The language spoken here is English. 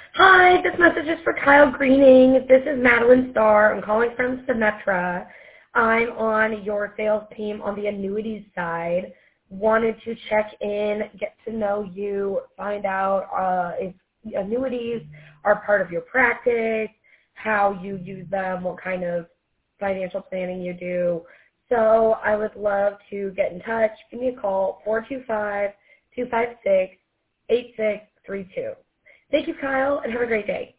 Hi, this message is for Kyle Greening. This is Madeline Starr. I'm calling from Symetra. I'm on your sales team on the annuities side. Wanted to check in, get to know you, find out if annuities are part of your practice, how you use them, what kind of financial planning you do. So I would love to get in touch. Give me a call, 425-256-8632. Thank you, Kyle, and have a great day.